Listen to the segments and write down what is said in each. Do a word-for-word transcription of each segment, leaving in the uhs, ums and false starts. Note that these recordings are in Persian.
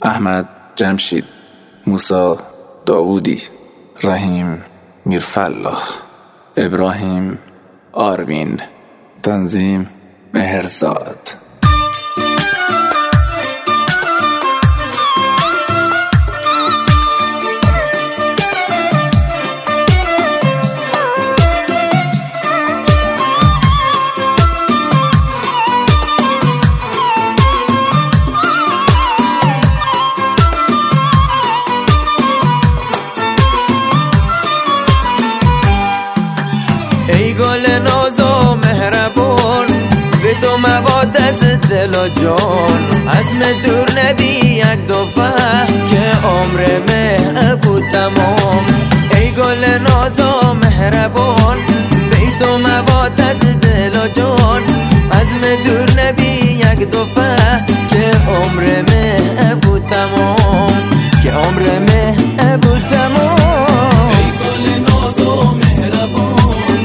احمد جمشید، موسی داوودی، رحیم میرفالله، ابراهیم آروین، تنظیم مهرزاد. ای گل ناز و مهربون، به تو مواد از دل و جان، عزم دور نبی یک دفعه که عمر مه بود تمام. ای گل ناز و مهربون، به تو مواد از دل و جان، عزم دور نبی یک دفعه که عمر مه بود تمام، که عمر مه بود تمام. ای گل ناز و مهربون،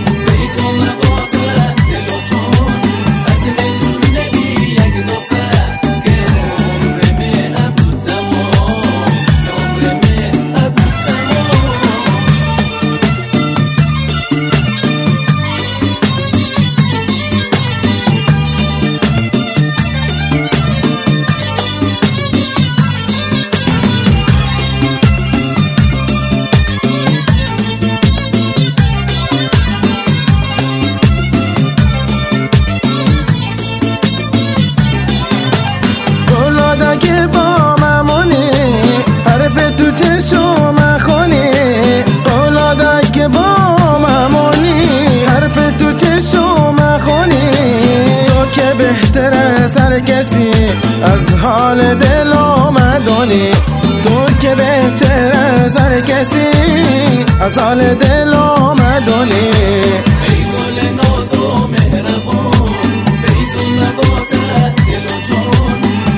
که با ممونی حرف تو چشم خونی، اولادا که با ممونی حرف تو چشم خونی، تو که بهتر از هر کسی از حال دل آمدونی، تو که بهتر از هر کسی از حال دل آمدونی. ای گل ناز و مهربون، بیتون نباده دل و جون،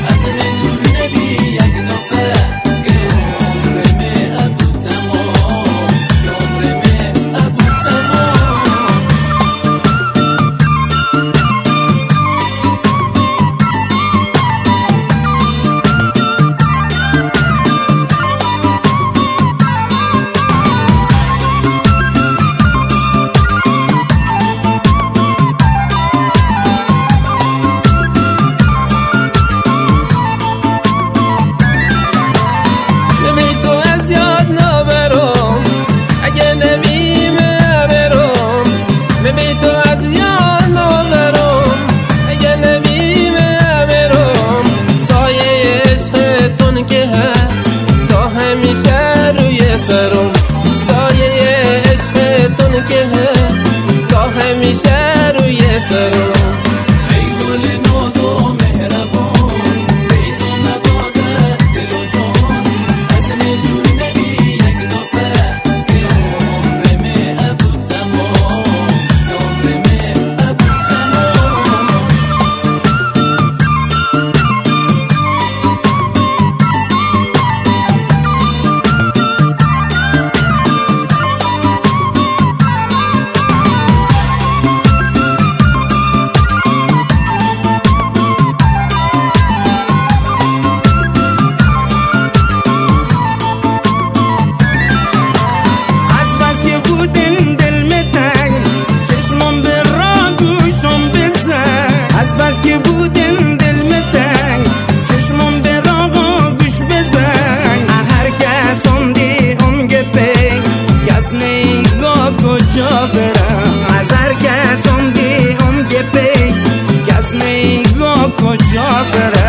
سایه عشقتون که تا همیشه روی سرم. ای گل ناز و مهربون، بیتون نباده دل و جان، عزم دور نبی یک دفعه که عمر مه بود تمام، که عمر مه بود تمام. کجا برم از هر کس اون دی اون گپی کس نیگاه کجا برم.